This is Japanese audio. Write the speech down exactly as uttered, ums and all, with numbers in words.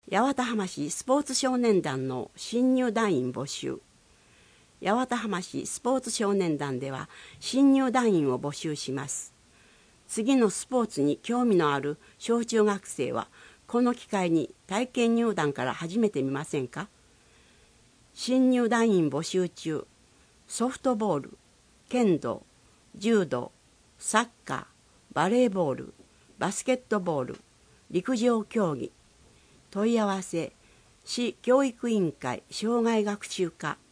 八幡浜市スポーツ少年団の新入団員募集。八幡浜市スポーツ少年団では新入団員を募集します。次のスポーツに興味のある小中学生はこの機会に体験入団から始めてみませんか。新入団員募集中。ソフトボール、剣道、柔道、サッカー、バレーボール、バスケットボール、陸上競技。問い合わせ市教育委員会障害学習課